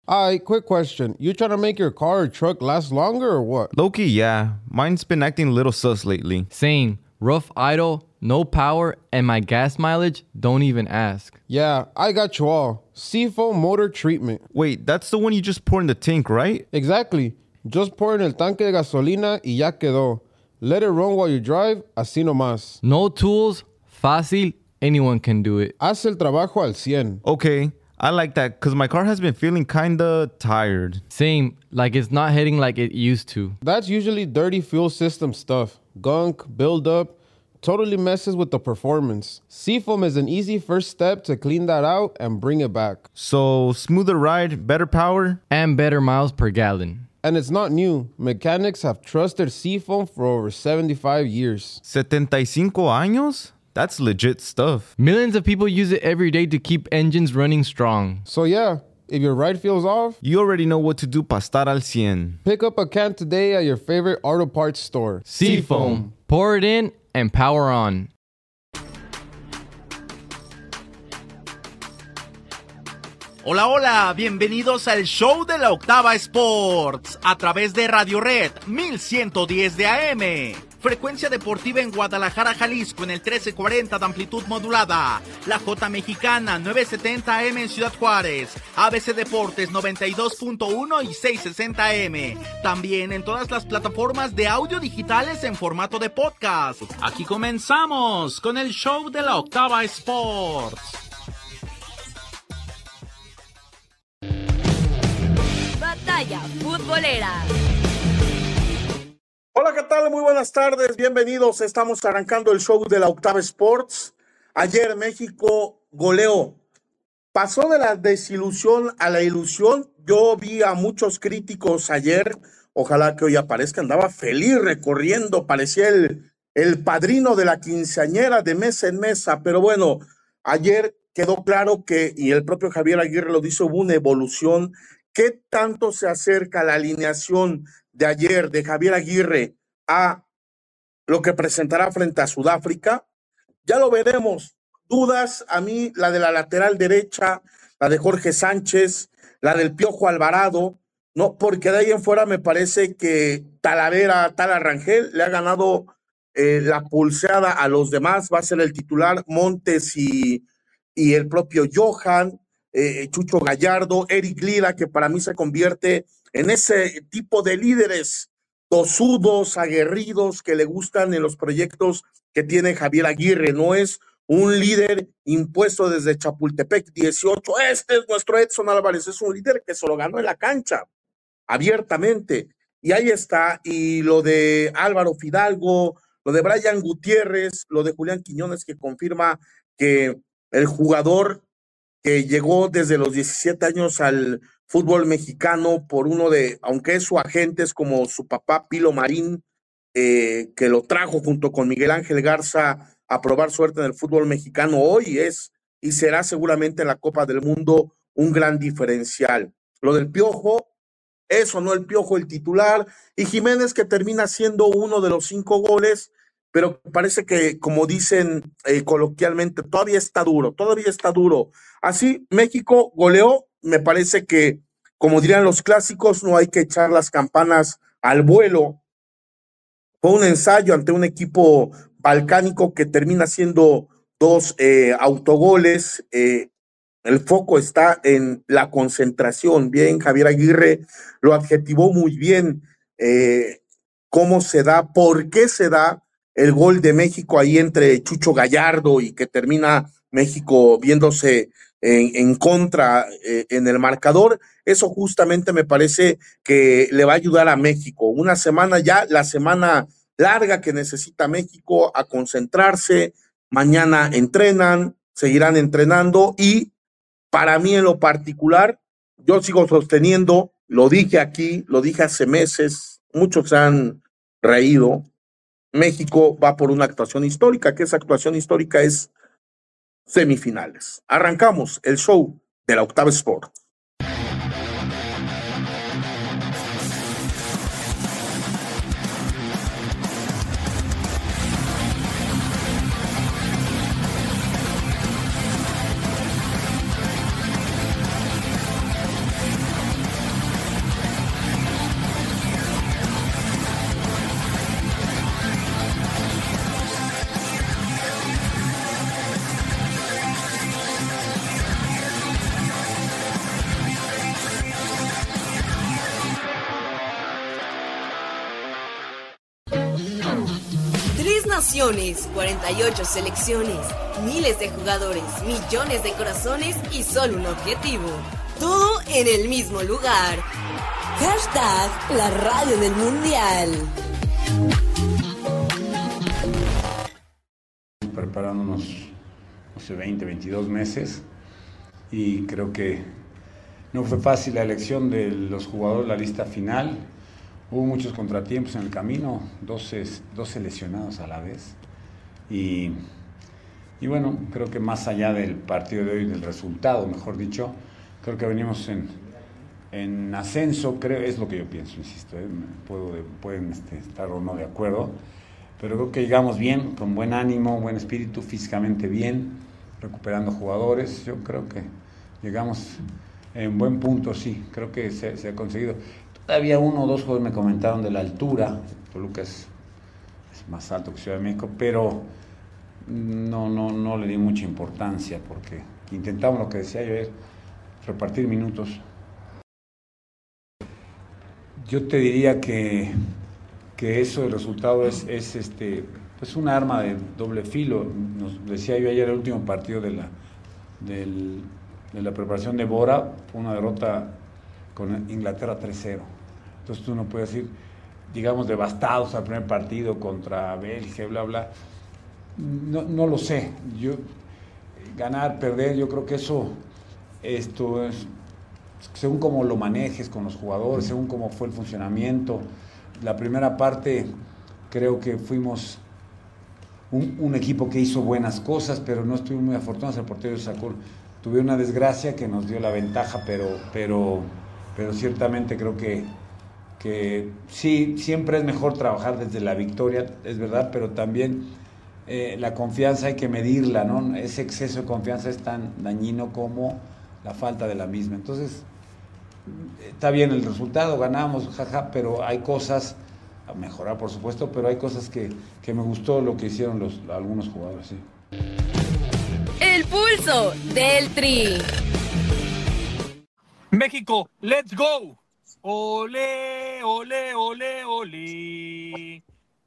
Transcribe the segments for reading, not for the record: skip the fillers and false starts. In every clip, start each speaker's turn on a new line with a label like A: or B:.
A: Quick question. You trying to make your car or truck last longer or what?
B: Low-key, yeah. Mine's been acting a little sus lately.
C: Same. Rough idle, no power, and my gas mileage, don't even ask.
A: Yeah, I got you all. Seafoam motor treatment.
B: Wait, that's the one you just pour in the tank, right?
A: Exactly. Just pour in el tanque de gasolina y ya quedó. Let it run while you drive, así nomás.
C: No tools, fácil, anyone can do it.
A: Haz el trabajo al 100.
B: Okay, I like that because my car has been feeling kinda tired.
C: Same, like it's not hitting like it used to.
A: That's usually dirty fuel system stuff. Gunk, buildup, totally messes with the performance. Seafoam is an easy first step to clean that out and bring it back.
B: So, smoother ride, better power?
C: And better miles per gallon.
A: And it's not new. Mechanics have trusted Seafoam for over 75 years.
B: 75 años? That's legit stuff.
C: Millions of people use it every day to keep engines running strong.
A: So yeah, if your ride feels off,
B: you already know what to do para estar al 100.
A: Pick up a can today at your favorite auto parts store.
C: Seafoam. Pour it in and power on.
D: Hola, hola, bienvenidos al show de la Octava Sports a través de Radio Red 1110 de AM. Frecuencia deportiva en Guadalajara, Jalisco en el 1340 de amplitud modulada. La J Mexicana 970 AM en Ciudad Juárez. ABC Deportes 92.1 y 660 AM. También en todas las plataformas de audio digitales en formato de podcast. Aquí comenzamos con el show de la Octava Sports.
E: Batalla futbolera.
F: Hola, ¿qué tal? Muy buenas tardes, bienvenidos. Estamos arrancando el show de la Octava Sports. Ayer México goleó. Pasó de la desilusión a la ilusión. Yo vi a muchos críticos ayer. Ojalá que hoy aparezca. Andaba feliz recorriendo. Parecía el padrino de la quinceañera de mesa en mesa. Pero bueno, ayer quedó claro que, y el propio Javier Aguirre lo dice, hubo una evolución. ¿Qué tanto se acerca la alineación de ayer de Javier Aguirre a lo que presentará frente a Sudáfrica? Ya lo veremos. Dudas, a mí la de la lateral derecha, la de Jorge Sánchez, la del Piojo Alvarado, no, porque de ahí en fuera me parece que Talavera, Rangel, le ha ganado la pulseada a los demás. Va a ser el titular Montes y el propio Johan, Chucho Gallardo, Eric Lira, que para mí se convierte en ese tipo de líderes tosudos, aguerridos, que le gustan en los proyectos que tiene Javier Aguirre. No es un líder impuesto desde Chapultepec 18, este es nuestro Edson Álvarez, es un líder que se lo ganó en la cancha, abiertamente, y ahí está. Y lo de Álvaro Fidalgo, lo de Brian Gutiérrez, lo de Julián Quiñones, que confirma que el jugador que llegó desde los 17 años al fútbol mexicano por uno de, aunque es su agente, es como su papá Pilo Marín, que lo trajo junto con Miguel Ángel Garza a probar suerte en el fútbol mexicano. Hoy es y será seguramente en la Copa del Mundo un gran diferencial. Lo del Piojo, eso no el Piojo, el titular, y Jiménez, que termina siendo uno de los 5 goles, pero parece que, como dicen coloquialmente, todavía está duro. Así, México goleó. Me parece que, como dirían los clásicos, no hay que echar las campanas al vuelo. Fue un ensayo ante un equipo balcánico que termina siendo 2 autogoles. El foco está en la concentración. Bien, Javier Aguirre lo adjetivó muy bien. Cómo se da, por qué se da el gol de México ahí entre Chucho Gallardo y que termina México viéndose en contra en el marcador. Eso justamente me parece que le va a ayudar a México. Una semana ya, la semana larga que necesita México a concentrarse. Mañana entrenan, seguirán entrenando, y para mí en lo particular, yo sigo sosteniendo, lo dije aquí, lo dije hace meses, muchos se han reído. México va por una actuación histórica, que esa actuación histórica es semifinales. Arrancamos el show de la Octava Sport.
E: naciones, 48 selecciones, miles de jugadores, millones de corazones y solo un objetivo. Todo en el mismo lugar. Hashtag la radio del mundial.
G: Preparándonos, no sé, 20, 22 meses y creo que no fue fácil la elección de los jugadores, la lista final. Hubo muchos contratiempos en el camino, 12 lesionados a la vez. Y bueno, creo que más allá del partido de hoy, del resultado, mejor dicho, creo que venimos en ascenso, creo, es lo que yo pienso, insisto. Pueden estar o no de acuerdo, pero creo que llegamos bien, con buen ánimo, buen espíritu, físicamente bien, recuperando jugadores. Yo creo que llegamos en buen punto, sí, creo que se ha conseguido. Todavía uno o dos jugadores me comentaron de la altura. Toluca es más alto que Ciudad de México, pero no le di mucha importancia porque intentamos lo que decía yo, es repartir minutos. Yo te diría que eso, el resultado es un arma de doble filo. Nos decía yo ayer, el último partido de la preparación de Bora, una derrota con Inglaterra 3-0. Entonces tú no puedes ir, digamos, devastados al primer partido contra Bélgica, bla, bla. No lo sé. Ganar, perder, yo creo que esto es según cómo lo manejes con los jugadores, según cómo fue el funcionamiento. La primera parte creo que fuimos un equipo que hizo buenas cosas, pero no estuvimos muy afortunados. El portero tuvo una desgracia que nos dio la ventaja, pero ciertamente creo que sí, siempre es mejor trabajar desde la victoria, es verdad, pero también la confianza hay que medirla, ¿no? Ese exceso de confianza es tan dañino como la falta de la misma. Entonces, está bien el resultado, ganamos, jaja, pero hay cosas a mejorar, por supuesto, pero hay cosas que me gustó lo que hicieron algunos jugadores, sí.
E: El pulso del Tri.
H: México, let's go. Ole, ole, ole, ole.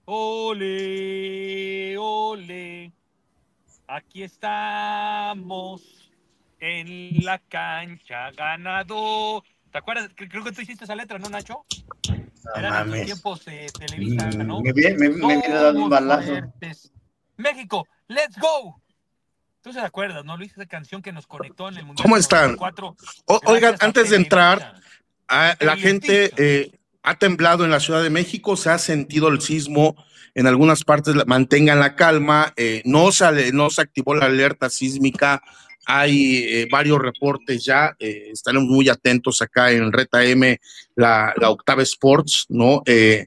H: Ole, ole. Aquí estamos en la cancha ganado. ¿Te acuerdas? Creo que tú hiciste esa letra, ¿no, Nacho? Eran en tiempos de Televisa, ¿no?
I: Me viene dando un balazo.
H: Fuertes. México, let's go. Tú se acuerdas, ¿no, Luis? Esa canción que nos conectó en el Mundial.
J: ¿Cómo están? Oigan, antes de entrar, la gente ha temblado en la Ciudad de México, se ha sentido el sismo en algunas partes, mantengan la calma, no se activó la alerta sísmica, hay varios reportes ya, estaremos muy atentos acá en Reta M, la Octava Sports, ¿no?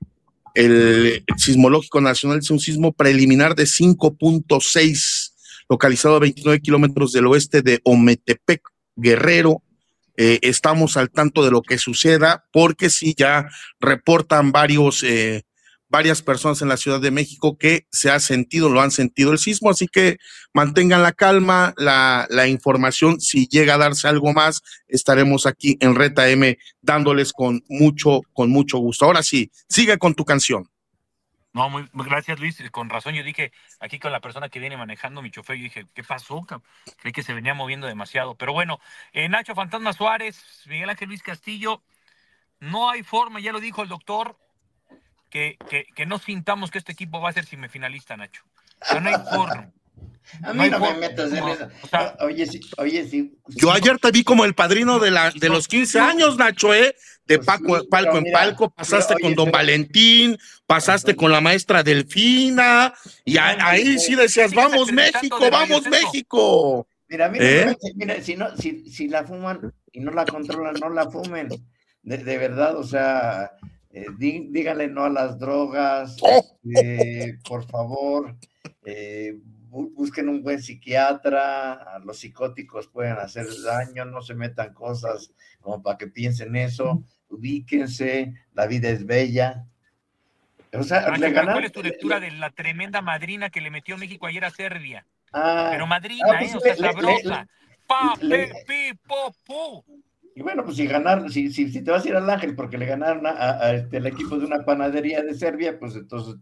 J: El Sismológico Nacional es un sismo preliminar de 5.6, localizado a 29 kilómetros del oeste de Ometepec, Guerrero. Estamos al tanto de lo que suceda, porque sí ya reportan varias personas en la Ciudad de México que lo han sentido el sismo, así que mantengan la calma, la información. Si llega a darse algo más, estaremos aquí en Reta M dándoles con mucho gusto. Ahora sí, sigue con tu canción.
H: No, muy gracias, Luis. Con razón, yo dije, aquí con la persona que viene manejando mi chofer, yo dije, ¿qué pasó? Creí que se venía moviendo demasiado. Pero bueno, Nacho Fantasma Suárez, Miguel Ángel Luis Castillo, no hay forma, ya lo dijo el doctor, que no sintamos que este equipo va a ser semifinalista, Nacho. Pero no hay forma.
I: A mí no me metas en eso. O sea, oye, sí.
J: Yo ayer te vi como el padrino de los 15 años, Nacho, de palco en palco, pasaste con Don Valentín, pasaste con la maestra Delfina, y ahí sí decías, vamos México, vamos México.
I: Mira, si la fuman y no la controlan, no la fumen. De verdad, o sea, díganle no a las drogas, por favor, busquen un buen psiquiatra, los psicóticos pueden hacer daño, no se metan cosas como para que piensen eso, ubíquense, la vida es bella. O sea,
H: ¿cuál es tu lectura de la tremenda madrina que le metió México ayer a Serbia? Pero madrina,
I: pues,
H: o sea, sabrosa. Pa, pe, pi, po, pu.
I: Y bueno, pues si ganar, si te vas a ir al Ángel porque le ganaron al equipo de una panadería de Serbia, pues entonces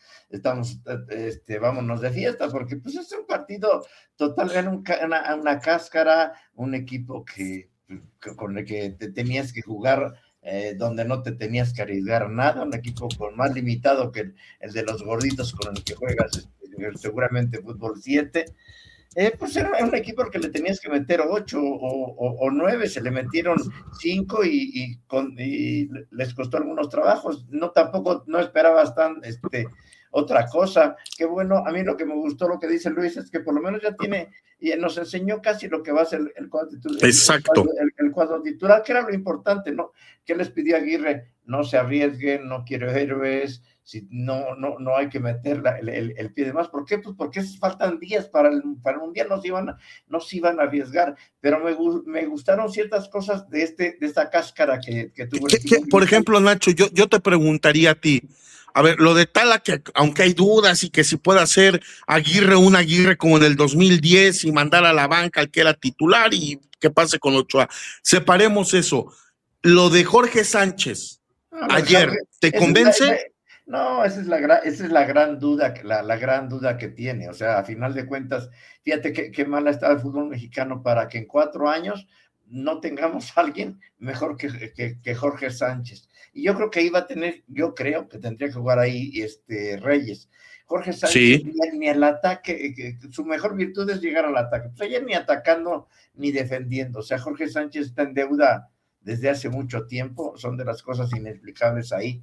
I: vámonos de fiesta, porque pues es un partido total, era una cáscara, un equipo con el que te tenías que jugar, donde no te tenías que arriesgar nada, un equipo con más limitado que el de los gorditos con el que juegas seguramente fútbol 7. Pues era un equipo al que le tenías que meter 8 o 9, se le metieron 5 y les costó algunos trabajos. Tampoco no esperabas otra cosa. Qué bueno, a mí lo que me gustó, lo que dice Luis, es que por lo menos ya nos enseñó casi lo que va a ser el cuadro titular.
J: Exacto.
I: El cuadro titular, que era lo importante, ¿no? ¿Qué les pidió Aguirre? No se arriesguen, no quiero héroes. Si no hay que meter el pie de más. ¿Por qué? Pues porque faltan días para el Mundial, no se iban a arriesgar, pero me gustaron ciertas cosas de esta cáscara que tuvo el equipo.
J: Por ejemplo, Nacho, yo te preguntaría a ti, a ver, lo de Tala, que aunque hay dudas y que si puede hacer un Aguirre como en el 2010 y mandar a la banca al que era titular y que pase con Ochoa, separemos eso. Lo de Jorge Sánchez ayer, ¿te convence?
I: No, esa es la gran duda, la gran duda que tiene. O sea, a final de cuentas, fíjate qué mala está el fútbol mexicano para que en 4 años no tengamos a alguien mejor que Jorge Sánchez. Y yo creo que creo que tendría que jugar ahí Reyes. Jorge Sánchez, sí. Ni el ataque, su mejor virtud es llegar al ataque. Pues ayer ni atacando ni defendiendo. O sea, Jorge Sánchez está en deuda desde hace mucho tiempo. Son de las cosas inexplicables ahí.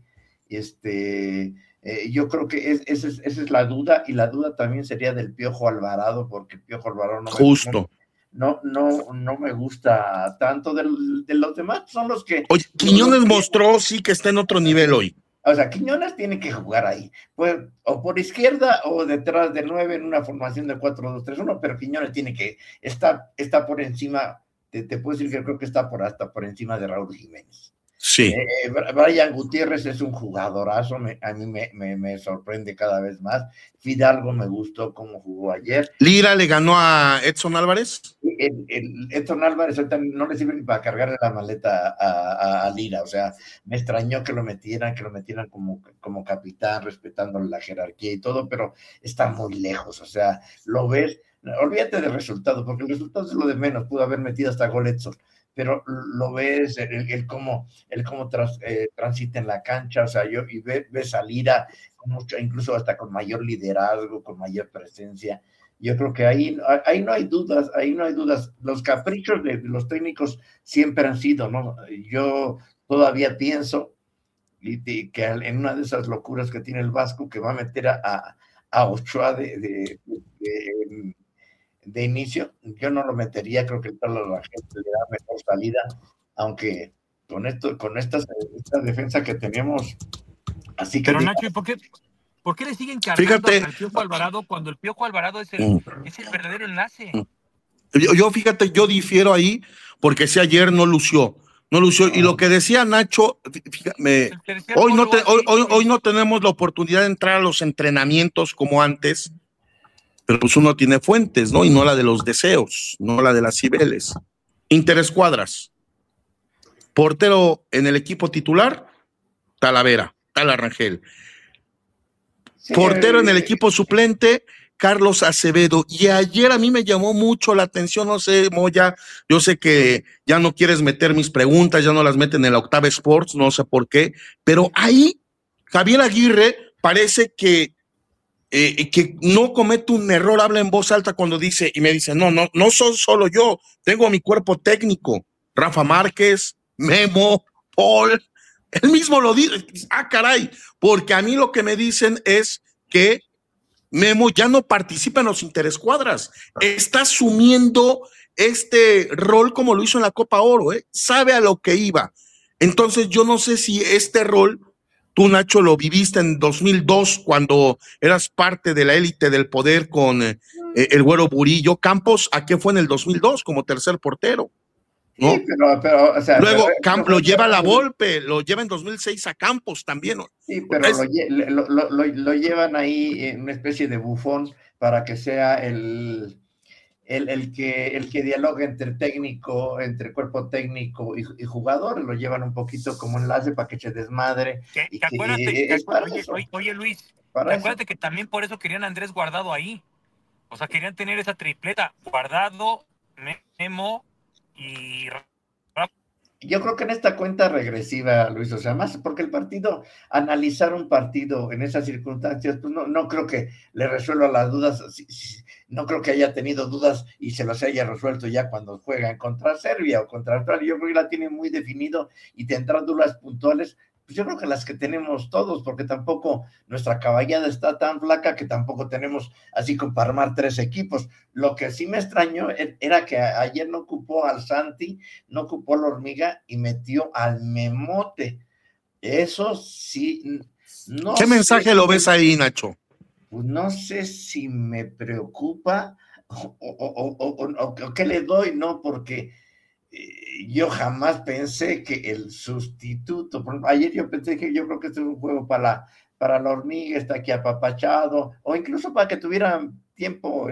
I: Yo creo que esa es la duda, y la duda también sería del Piojo Alvarado, porque el Piojo Alvarado no me gusta tanto. De los demás son los que...
J: Oye, Quiñones mostró sí que está en otro nivel hoy.
I: O sea, Quiñones tiene que jugar ahí, pues, o por izquierda o detrás del 9 en una formación de 4-2-3-1, pero Quiñones tiene que está por encima, te puedo decir que creo que está hasta por encima de Raúl Jiménez.
J: Sí.
I: Brian Gutiérrez es un jugadorazo, a mí me sorprende cada vez más. Fidalgo me gustó cómo jugó ayer.
J: ¿Lira le ganó a Edson Álvarez?
I: Edson Álvarez ahorita no le sirve ni para cargarle la maleta a Lira. O sea, me extrañó que lo metieran como capitán, respetando la jerarquía y todo, pero está muy lejos. O sea, lo ves, olvídate del resultado, porque el resultado es lo de menos. Pudo haber metido hasta gol Edson, pero lo ves, el cómo transita en la cancha. O sea, ves a Lira incluso hasta con mayor liderazgo, con mayor presencia. Yo creo que ahí no hay dudas, Los caprichos de los técnicos siempre han sido, ¿no? Yo todavía pienso que en una de esas locuras que tiene el Vasco, que va a meter a Ochoa de inicio, yo no lo metería. Creo que toda la gente le da mejor salida, aunque con esta defensa que tenemos, así que...
H: Pero Nacho, ¿y por qué le siguen cargando al Piojo Alvarado cuando el Piojo Alvarado es el verdadero enlace?
J: Yo difiero ahí, porque si ayer no lució, y lo que decía Nacho, hoy no tenemos la oportunidad de entrar a los entrenamientos como antes, pero pues uno tiene fuentes, ¿no? Y no la de los deseos, no la de las Cibeles. Interescuadras. Portero en el equipo titular, Talavera, Rangel. Sí, portero en el equipo suplente, Carlos Acevedo. Y ayer a mí me llamó mucho la atención, no sé, Moya, yo sé que ya no quieres meter mis preguntas, ya no las meten en la Octava Sports, no sé por qué, pero ahí Javier Aguirre parece que no comete un error, habla en voz alta cuando dice, y me dice, no soy solo yo, tengo mi cuerpo técnico, Rafa Márquez, Memo, Paul, él mismo lo dice. Caray, porque a mí lo que me dicen es que Memo ya no participa en los interescuadras, está asumiendo este rol como lo hizo en la Copa Oro, sabe a lo que iba. Entonces yo no sé si este rol, tú Nacho lo viviste en 2002 cuando eras parte de la élite del poder con el Güero Burillo. Campos, ¿a qué fue en el 2002 como tercer portero? ¿No?
I: Sí, pero o sea,
J: luego lo lleva a la Volpe, lo lleva en 2006 a Campos también, ¿no?
I: Sí, pero lo llevan ahí en una especie de bufón para que sea el el que dialoga entre técnico, entre cuerpo técnico y jugador, lo llevan un poquito como enlace para que se desmadre.
H: Oye, Luis,
I: para
H: acuérdate que también por eso querían a Andrés Guardado ahí. O sea, querían tener esa tripleta, Guardado, Memo y...
I: Yo creo que en esta cuenta regresiva, Luis, o sea, más porque analizar un partido en esas circunstancias, pues no creo que le resuelva las dudas, no creo que haya tenido dudas y se las haya resuelto ya cuando juegan contra Serbia o contra Australia. Yo creo que la tiene muy definido y tendrá dudas puntuales. Pues yo creo que las que tenemos todos, porque tampoco nuestra caballada está tan flaca que tampoco tenemos así como para armar 3 equipos. Lo que sí me extrañó era que ayer no ocupó al Santi, no ocupó a la Hormiga y metió al Memote. Eso sí, no
J: ¿Qué mensaje lo ves ahí, Nacho?
I: Pues no sé si me preocupa o qué le doy, ¿no? Porque yo jamás pensé que el sustituto, ayer yo pensé que yo creo que este es un juego para la Hormiga, está aquí apapachado, o incluso para que tuvieran tiempo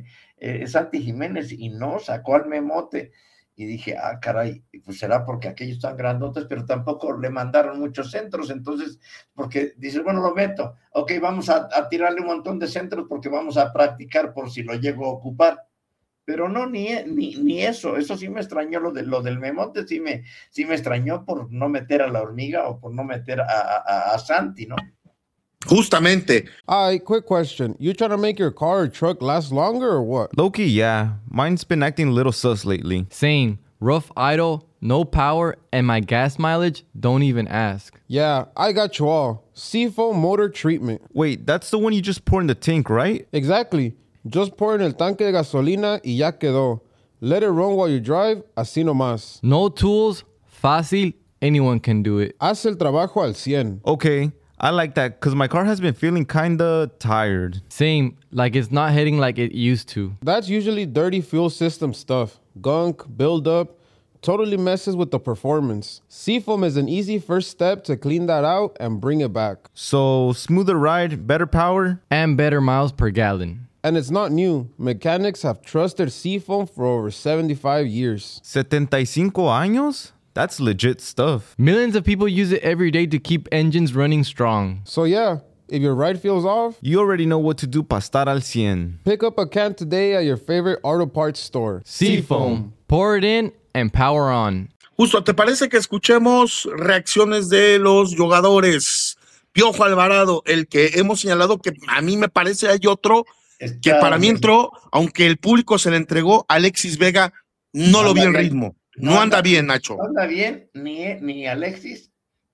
I: Santi Jiménez, y no, sacó al Memote, y dije, caray, pues será porque aquellos están grandotes, pero tampoco le mandaron muchos centros, entonces, porque dices, bueno, lo meto, ok, vamos a tirarle un montón de centros porque vamos a practicar por si lo llego a ocupar. Pero no, ni eso sí me extrañó, lo del Memote, sí me extrañó por no meter a la Hormiga o por no meter a Santi, ¿no?
J: Justamente.
A: Quick question. You trying to make your car or truck last longer or what?
B: Low-key, yeah. Mine's been acting a little sus lately.
C: Same. Rough idle, no power, and my gas mileage, don't even ask.
A: Yeah, I got you all. Seafoam motor treatment.
B: Wait, that's the one you just pour in the tank, right?
A: Exactly. Just pour en el tanque de gasolina y ya quedó. Let it run while you drive, así nomás.
C: No tools, fácil, anyone can do it.
A: Haz el trabajo al 100.
B: Okay, I like that because my car has been feeling kinda tired.
C: Same, like it's not hitting like it used to.
A: That's usually dirty fuel system stuff. Gunk, buildup, totally messes with the performance. Seafoam is an easy first step to clean that out and bring it back.
B: So, smoother ride, better power,
C: and better miles per gallon.
A: And it's not new. Mechanics have trusted Seafoam for over 75 years.
B: 75 años? That's legit stuff.
C: Millions of people use it every day to keep engines running strong.
A: So yeah, if your ride feels off,
B: you already know what to do para estar al 100.
A: Pick up a can today at your favorite auto parts store.
C: Seafoam. Pour it in and power on.
J: Justo, ¿te parece que escuchemos reacciones de los jugadores? Piojo Alvarado, el que hemos señalado que a mí me parece hay otro que para mí entró, aunque el público se le entregó, Alexis Vega no lo vi en ritmo. No anda bien, Nacho.
I: No anda bien ni Alexis,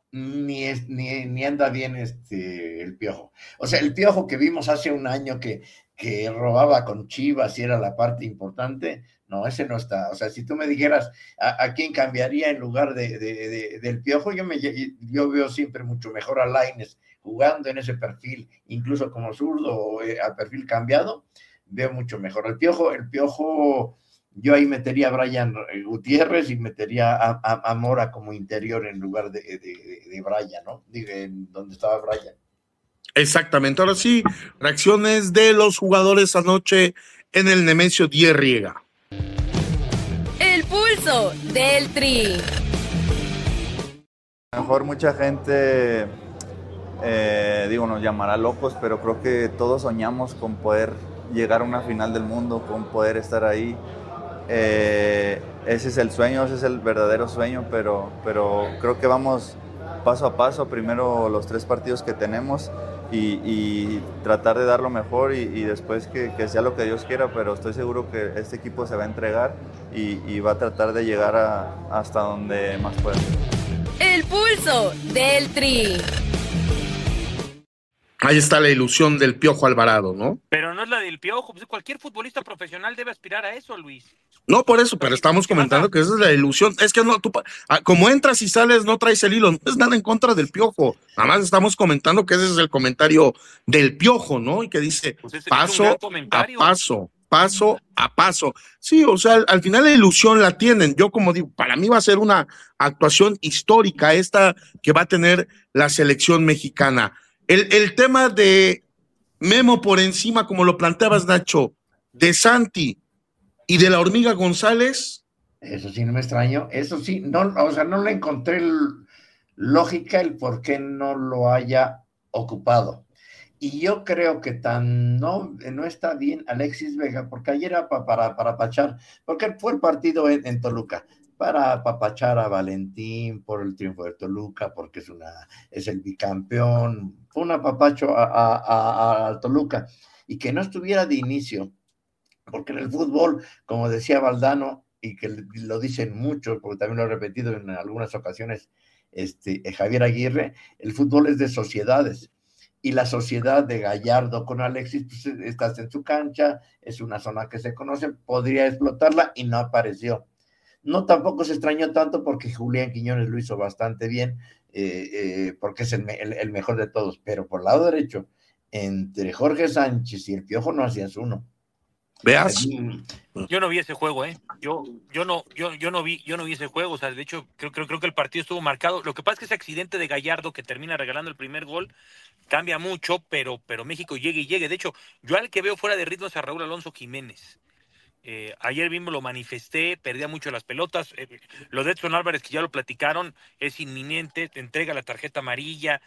I: ni anda bien el Piojo. O sea, el Piojo que vimos hace un año que robaba con Chivas y era la parte importante, no, ese no está. O sea, si tú me dijeras a quién cambiaría en lugar del Piojo, yo veo siempre mucho mejor a Lainez jugando en ese perfil, incluso como zurdo a perfil cambiado, veo mucho mejor. El Piojo, yo ahí metería a Brian Gutiérrez y metería a Mora como interior en lugar de Brian, ¿no? Digo, en donde estaba Brian.
J: Exactamente. Ahora sí, reacciones de los jugadores anoche en el Nemesio 10 Riega.
E: El pulso del Tri.
K: A lo mejor mucha gente, nos llamará locos, pero creo que todos soñamos con poder llegar a una final del mundo, con poder estar ahí. Ese es el sueño, ese es el verdadero sueño, pero creo que vamos paso a paso. Primero los 3 partidos que tenemos y tratar de dar lo mejor y después que sea lo que Dios quiera, pero estoy seguro que este equipo se va a entregar y va a tratar de llegar hasta donde más pueda.
E: El pulso del Tri.
J: Ahí está la ilusión del Piojo Alvarado, ¿no?
H: Pero no es la del Piojo, pues cualquier futbolista profesional debe aspirar a eso, Luis.
J: No, por eso, pero estamos comentando que esa es la ilusión. Es que no, tú, como entras y sales, no traes el hilo. No es nada en contra del Piojo. Nada más estamos comentando que ese es el comentario del Piojo, ¿no? Y que dice paso a paso. Sí, o sea, al final la ilusión la tienen. Yo, como digo, para mí va a ser una actuación histórica esta que va a tener la selección mexicana. El tema de Memo por encima, como lo planteabas, Nacho, de Santi, ¿Y de la Hormiga González?
I: Eso sí, no me extraño. Eso sí, no, o sea, no le encontré lógica el por qué no lo haya ocupado. Y yo creo que no está bien Alexis Vega, porque ayer era para apapachar, porque fue el partido en Toluca, para apapachar a Valentín por el triunfo de Toluca, porque es el bicampeón, fue un apapacho a Toluca, y que no estuviera de inicio, porque en el fútbol, como decía Valdano, y que lo dicen mucho, porque también lo he repetido en algunas ocasiones, Javier Aguirre, el fútbol es de sociedades, y la sociedad de Gallardo con Alexis, pues estás en su cancha, es una zona que se conoce, podría explotarla y no apareció. No tampoco se extrañó tanto porque Julián Quiñones lo hizo bastante bien, porque es el mejor de todos, pero por el lado derecho, entre Jorge Sánchez y el Piojo no hacías uno.
J: Veas.
H: Yo no vi ese juego, Yo no vi ese juego. O sea, de hecho, creo que el partido estuvo marcado. Lo que pasa es que ese accidente de Gallardo que termina regalando el primer gol cambia mucho, pero México llegue. De hecho, yo al que veo fuera de ritmo es a Raúl Alonso Jiménez. Ayer mismo lo manifesté, perdía mucho las pelotas. Lo de Edson Álvarez, que ya lo platicaron, es inminente, te entrega la tarjeta amarilla.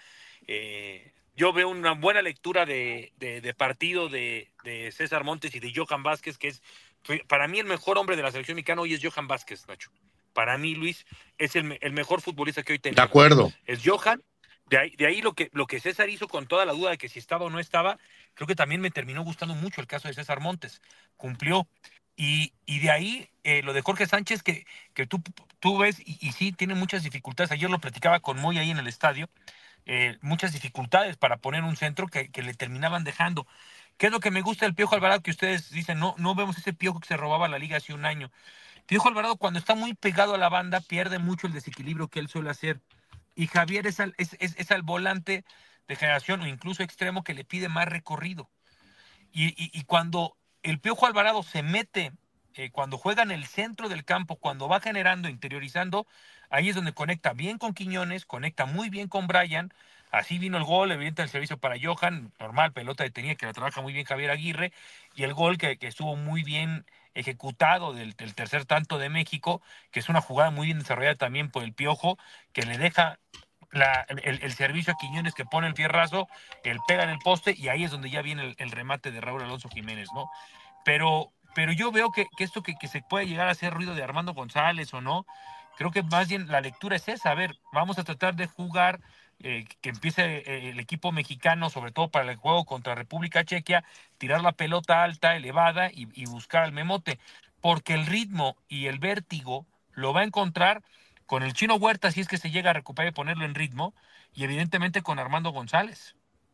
H: Yo veo una buena lectura de partido de César Montes y de Johan Vázquez, que es, para mí, el mejor hombre de la selección mexicana hoy es Johan Vázquez, Nacho. Para mí, Luis, es el mejor futbolista que hoy tenemos.
J: De acuerdo.
H: Es Johan. De ahí lo que César hizo con toda la duda de que si estaba o no estaba, creo que también me terminó gustando mucho el caso de César Montes. Cumplió. Y de ahí lo de Jorge Sánchez, que tú ves, y sí, tiene muchas dificultades. Ayer lo platicaba con Moy ahí en el estadio. Muchas dificultades para poner un centro que le terminaban dejando. ¿Qué es lo que me gusta del Piojo Alvarado? Que ustedes dicen, no vemos ese Piojo que se robaba la liga hace un año. Piojo Alvarado, cuando está muy pegado a la banda, pierde mucho el desequilibrio que él suele hacer. Y Javier es al volante de generación o incluso extremo que le pide más recorrido. Y cuando el Piojo Alvarado se mete, cuando juega en el centro del campo, cuando va generando, interiorizando, ahí es donde conecta bien con Quiñones, conecta muy bien con Brian. Así vino el gol, evidente el servicio para Johan, normal, pelota detenida, que la trabaja muy bien Javier Aguirre, y el gol que estuvo muy bien ejecutado del tercer tanto de México, que es una jugada muy bien desarrollada también por el Piojo, que le deja el servicio a Quiñones, que pone el fierrazo, él pega en el poste, y ahí es donde ya viene el remate de Raúl Alonso Jiménez, ¿no? Pero yo veo que esto que se puede llegar a hacer ruido de Armando González o no, creo que más bien la lectura es esa. A ver, vamos a tratar de jugar, que empiece el equipo mexicano, sobre todo para el juego contra República Checa, tirar la pelota alta, elevada y buscar al memote, porque el ritmo y el vértigo lo va a encontrar con el Chino Huerta, si es que se llega a recuperar y ponerlo en ritmo, y evidentemente con Armando González.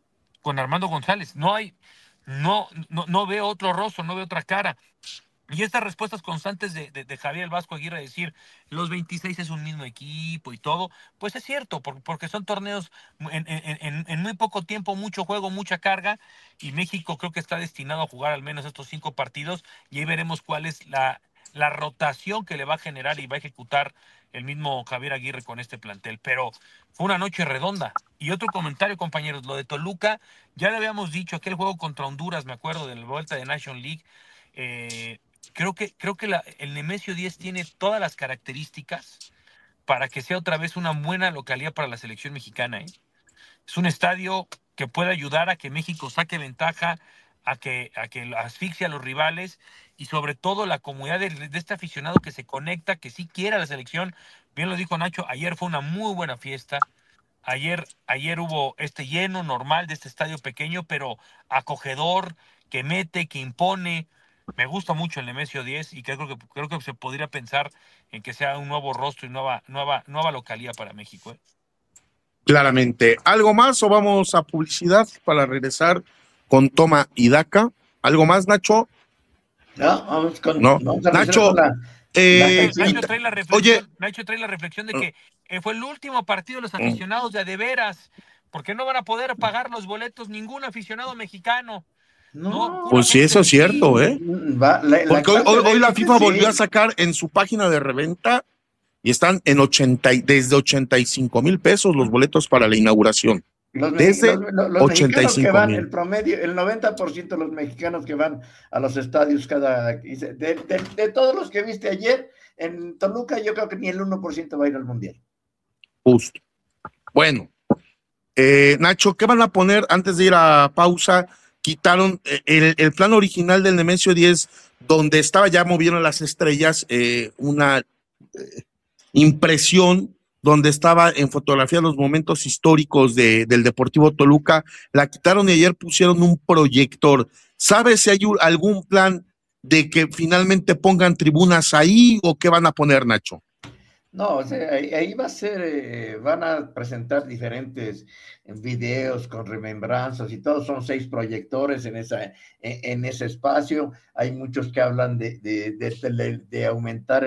H: No veo otro rostro, no veo otra cara. Y estas respuestas constantes de Javier el Vasco Aguirre, decir los 26 es un mismo equipo y todo, pues es cierto, porque son torneos en muy poco tiempo, mucho juego, mucha carga, y México creo que está destinado a jugar al menos estos 5 partidos, y ahí veremos cuál es la rotación que le va a generar y va a ejecutar el mismo Javier Aguirre con este plantel. Pero fue una noche redonda. Y otro comentario, compañeros, lo de Toluca, ya le habíamos dicho, aquel juego contra Honduras, me acuerdo, de la vuelta de Nation League. Creo que el Nemesio 10 tiene todas las características para que sea otra vez una buena localidad para la selección mexicana. Es un estadio que puede ayudar a que México saque ventaja, a que asfixie a los rivales, y sobre todo la comunidad de este aficionado que se conecta, que sí quiere a la selección. Bien lo dijo Nacho, ayer fue una muy buena fiesta. Ayer hubo este lleno normal de este estadio pequeño, pero acogedor, que mete, que impone. Me gusta mucho el Nemesio 10 y creo que se podría pensar en que sea un nuevo rostro y nueva localidad para México.
J: Claramente. ¿Algo más o vamos a publicidad para regresar con Toma y Daca? ¿Algo más, Nacho?
I: No, vamos con...
J: No. Nacho,
H: Nacho trae la reflexión de que fue el último partido de los aficionados de veras, porque no van a poder pagar los boletos ningún aficionado mexicano.
I: No,
J: pues sí, eso es cierto, porque hoy la FIFA volvió a sacar en su página de reventa y están en desde 85,000 pesos los boletos para la inauguración. Desde
I: los
J: 85
I: mexicanos que van,
J: mil.
I: el promedio, el 90% de los mexicanos que van a los estadios de todos los que viste ayer, en Toluca yo creo que ni el 1% va a ir al Mundial.
J: Justo. Bueno, Nacho, ¿qué van a poner antes de ir a pausa? Quitaron el plan original del Nemesio 10, donde estaba ya movieron las estrellas, una impresión donde estaba en fotografía los momentos históricos del Deportivo Toluca, la quitaron y ayer pusieron un proyector. ¿Sabes si hay algún plan de que finalmente pongan tribunas ahí o qué van a poner, Nacho?
I: No, o sea, ahí va a ser, van a presentar diferentes videos con remembranzas y todo, son 6 proyectores en ese espacio. Hay muchos que hablan de aumentar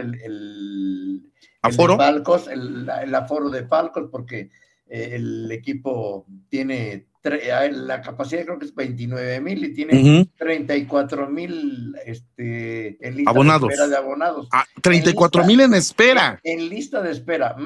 I: el
J: ¿Aforo?
I: palcos, el aforo de palcos, porque el equipo tiene la capacidad creo que es 29,000 y tiene 34,000 en lista
J: abonados.
I: de espera de abonados.
J: 34,000 en espera.
I: En lista de espera,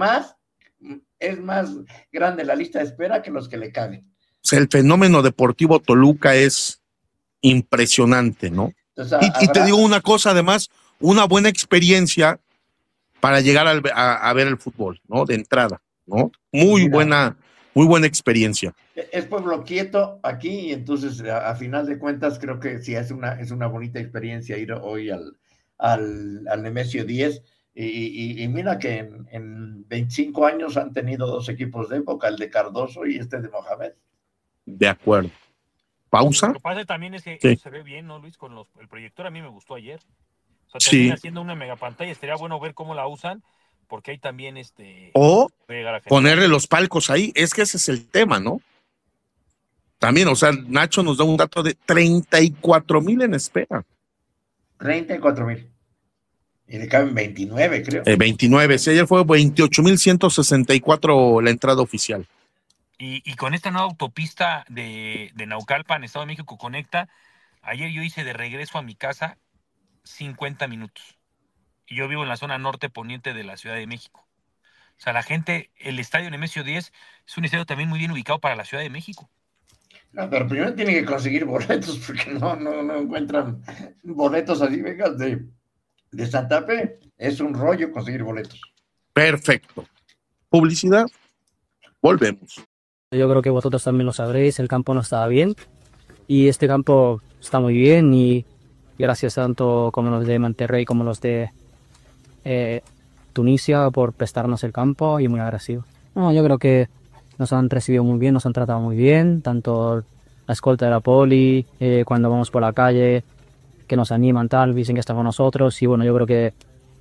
I: es más grande la lista de espera que los que le caben.
J: O sea, el fenómeno Deportivo Toluca es impresionante, ¿no?
I: Entonces,
J: y te digo una cosa, además, una buena experiencia para llegar a ver el fútbol, ¿no? De entrada, ¿no? Muy buena experiencia.
I: Es pueblo quieto aquí y entonces a final de cuentas creo que sí es una bonita experiencia ir hoy al Nemesio 10 y mira que en 25 años han tenido 2 equipos de época, el de Cardoso y este de Mohamed.
J: De acuerdo. ¿Pausa?
H: Lo que pasa también es que
J: Sí.
H: se ve bien, ¿no, Luis? Con el proyector a mí me gustó ayer. O sea, termina siendo una megapantalla, estaría bueno ver cómo la usan, porque hay también
J: O
H: puede llegar a generar.
J: ponerle los palcos ahí, es que ese es el tema, ¿no? También, o sea, Nacho nos da un dato de 34,000 en espera.
I: 34,000. Y le caben 29, creo.
J: 29, sí, ayer fue 28,164 la entrada oficial.
H: Y con esta nueva autopista de Naucalpan, Estado de México, conecta. Ayer yo hice de regreso a mi casa 50 minutos. Y yo vivo en la zona norte poniente de la Ciudad de México. O sea, la gente, el estadio Nemesio 10 es un estadio también muy bien ubicado para la Ciudad de México.
I: No, pero primero tienen que conseguir boletos porque no encuentran boletos así, vengas de Santa Fe. Es un rollo conseguir boletos.
J: Perfecto. Publicidad. Volvemos.
L: Yo creo que vosotros también lo sabréis, el campo no estaba bien y este campo está muy bien y gracias tanto como los de Monterrey como los de Tunisia por prestarnos el campo y muy agradecido. No, yo creo que nos han recibido muy bien, nos han tratado muy bien, tanto la escolta de la poli, cuando vamos por la calle, que nos animan tal, dicen que están con nosotros y bueno, yo creo que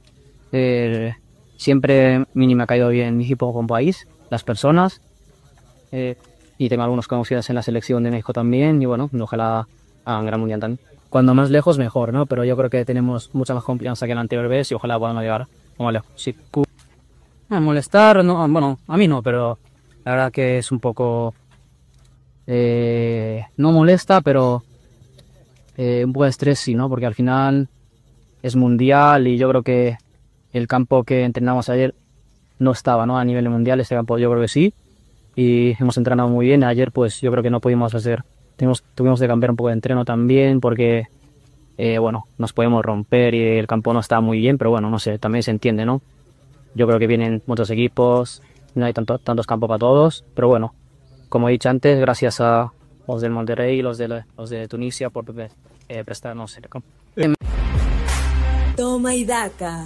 L: siempre mínimo me ha caído bien mi equipo como país, las personas. Y tengo algunos conocidos en la selección de México también y bueno, ojalá hagan gran mundial también. Cuando más lejos mejor, ¿no? Pero yo creo que tenemos mucha más confianza que la anterior vez y ojalá podamos llegar como lejos. Sí. Molestar, no, bueno, a mí no, pero la verdad que es un poco no molesta, pero un poco de estrés sí, ¿no? Porque al final es mundial y yo creo que el campo que entrenamos ayer no estaba, ¿no? A nivel mundial, este campo yo creo que sí. Y hemos entrenado muy bien. Ayer pues yo creo que no pudimos hacer, tuvimos de cambiar un poco de entreno también porque bueno, nos podemos romper y el campo no está muy bien, pero bueno, no sé, también se entiende, ¿no? Yo creo que vienen muchos equipos, no hay tantos campos para todos, pero bueno, como he dicho antes, gracias a los del Monterrey y los de Tunisia por prestarnos el campo.
E: Toma y daca.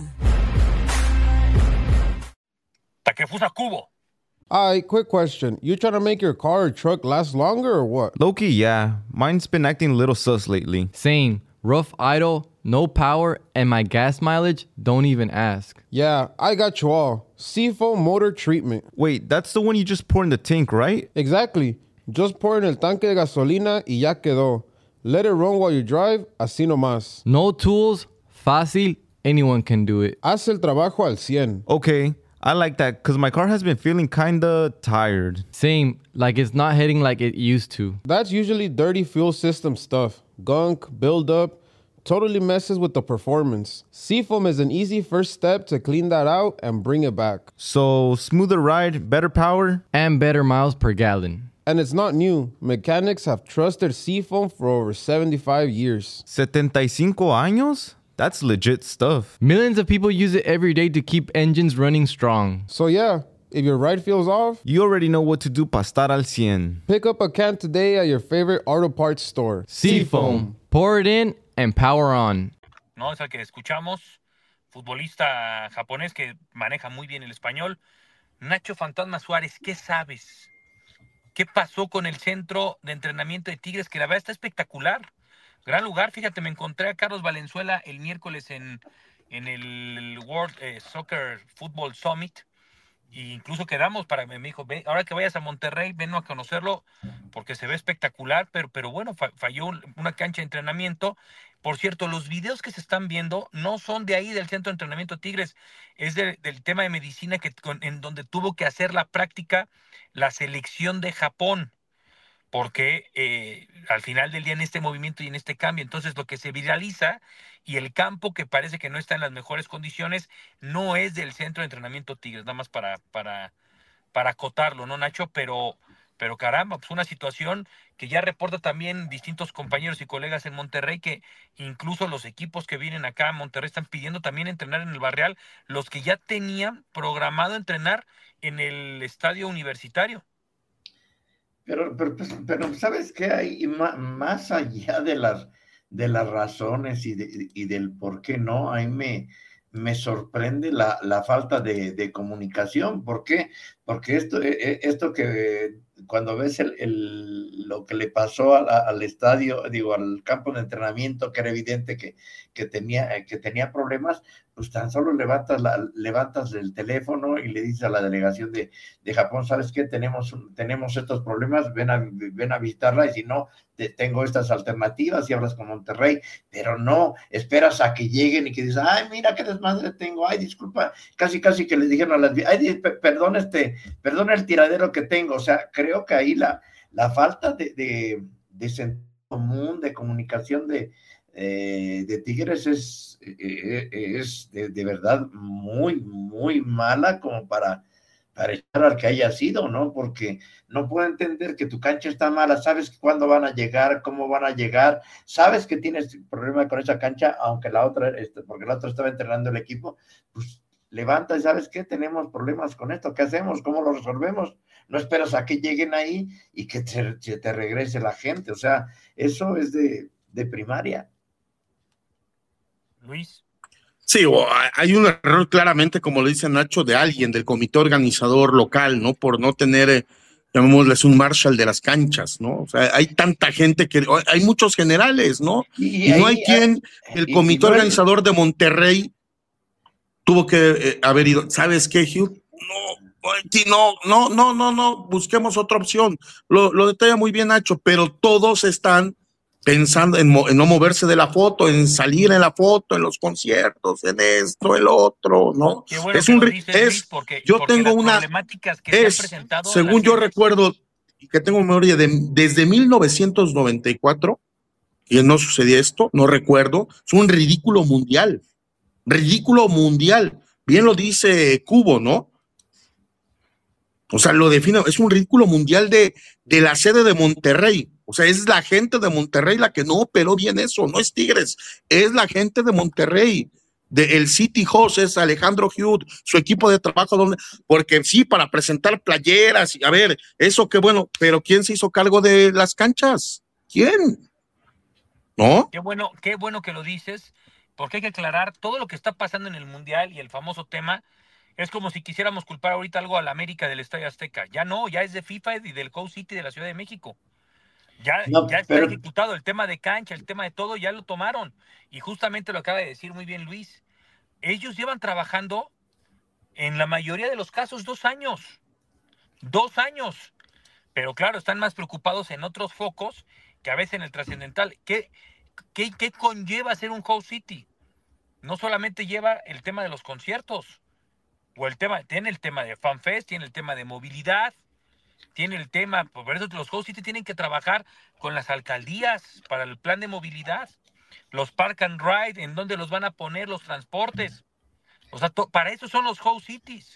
H: Takefusa Kubo.
A: Quick question. You trying to make your car or truck last longer or what?
B: Low-key, yeah. Mine's been acting a little sus lately.
C: Same. Rough idle, no power, and my gas mileage, don't even ask.
A: Yeah, I got you all. Seafoam motor treatment.
B: Wait, that's the one you just pour in the tank, right?
A: Exactly. Just pour in el tanque de gasolina y ya quedó. Let it run while you drive, así nomás.
C: No tools, fácil, anyone can do it.
A: Haz el trabajo al 100.
B: Okay, I like that because my car has been feeling kinda tired.
C: Same, like it's not hitting like it used to.
A: That's usually dirty fuel system stuff. Gunk, buildup, totally messes with the performance. Seafoam is an easy first step to clean that out and bring it back.
B: So, smoother ride, better power?
C: And better miles per gallon.
A: And it's not new. Mechanics have trusted Seafoam for over 75 years.
B: 75 años? That's legit stuff.
C: Millions of people use it every day to keep engines running strong.
A: So yeah, if your ride feels off,
B: you already know what to do para estar al 100.
A: Pick up a can today at your favorite auto parts store.
C: Seafoam. Pour it in and power on.
H: No, es el que escuchamos, futbolista japonés que maneja muy bien el español. Nacho Fantasma Suárez, ¿qué sabes? ¿Qué pasó con el centro de entrenamiento de Tigres? Que la verdad está espectacular. Gran lugar. Fíjate, me encontré a Carlos Valenzuela el miércoles en el World Soccer Football Summit. E incluso quedamos me dijo, ve, ahora que vayas a Monterrey, ven a conocerlo porque se ve espectacular, pero bueno, falló una cancha de entrenamiento. Por cierto, los videos que se están viendo no son de ahí del centro de entrenamiento Tigres, es del tema de medicina en donde tuvo que hacer la práctica la selección de Japón, porque al final del día en este movimiento y en este cambio, entonces lo que se viraliza y el campo que parece que no está en las mejores condiciones no es del centro de entrenamiento Tigres, nada más para acotarlo, ¿no, Nacho? Pero caramba, pues una situación que ya reporta también distintos compañeros y colegas en Monterrey, que incluso los equipos que vienen acá a Monterrey están pidiendo también entrenar en el Barreal, los que ya tenían programado entrenar en el estadio universitario.
I: Pero ¿sabes qué hay? Más allá de las razones y del por qué no, a mí me sorprende la falta de comunicación. ¿Por qué? Porque esto que cuando ves lo que le pasó al estadio, al campo de entrenamiento, que era evidente que tenía problemas, pues tan solo levantas el teléfono y le dices a la delegación de Japón, ¿sabes qué? Tenemos estos problemas, ven a visitarla, y si no, tengo estas alternativas, y hablas con Monterrey, pero no, esperas a que lleguen y que dices, ay, mira qué desmadre tengo, ay, disculpa, casi que les dijeron a las, ay, perdón el tiradero que tengo. O sea, creo que ahí la falta de sentido común, de comunicación de Tigres es de verdad muy, muy mala, como para echar al que haya sido, ¿no? Porque no puedo entender que tu cancha está mala, sabes cuándo van a llegar, cómo van a llegar, sabes que tienes problema con esa cancha, aunque porque la otra estaba entrenando el equipo, pues levanta y ¿sabes qué? Tenemos problemas con esto, ¿qué hacemos? ¿Cómo lo resolvemos? No esperas a que lleguen ahí y que te regrese la gente. O sea, eso es de primaria.
H: Luis.
J: Sí, hay un error claramente, como lo dice Nacho, de alguien, del comité organizador local, ¿no? Por no tener, llamémosles, un Marshall de las canchas, ¿no? O sea, hay tanta gente hay muchos generales, ¿no? Y no hay quien, el comité organizador de Monterrey tuvo que haber ido, ¿sabes qué, Hugh? No, busquemos otra opción. Lo detalla muy bien Nacho, pero todos están pensando en no moverse de la foto, en salir en la foto, en los conciertos, en esto, el otro, ¿no?
H: Qué bueno porque
J: tengo una
H: problemáticas que se han presentado,
J: según yo recuerdo, y que tengo memoria desde 1994, y no sucedía esto, no recuerdo, es un ridículo mundial. Bien lo dice Cubo, ¿no? O sea, lo define, es un ridículo mundial de la sede de Monterrey. O sea, es la gente de Monterrey la que no operó bien eso, no es Tigres, es la gente de Monterrey. El City Host es Alejandro Hughes, su equipo de trabajo, porque sí, para presentar playeras, a ver, eso qué bueno, pero ¿quién se hizo cargo de las canchas? ¿Quién? ¿No?
H: Qué bueno que lo dices, porque hay que aclarar todo lo que está pasando en el Mundial y el famoso tema. Es como si quisiéramos culpar ahorita algo a la América del Estadio Azteca. Ya no, ya es de FIFA y del Coast City de la Ciudad de México. Ya está ejecutado el tema de cancha, el tema de todo, ya lo tomaron. Y justamente lo acaba de decir muy bien Luis. Ellos llevan trabajando, en la mayoría de los casos, 2 años. 2 años. Pero claro, están más preocupados en otros focos que a veces en el trascendental. ¿Qué conlleva ser un Coast City? No solamente lleva el tema de los conciertos, tiene el tema de FanFest, tiene el tema de movilidad, tiene el tema, por eso los Host City tienen que trabajar con las alcaldías para el plan de movilidad, los Park and Ride, en dónde los van a poner los transportes. O sea, para eso son los Host Cities.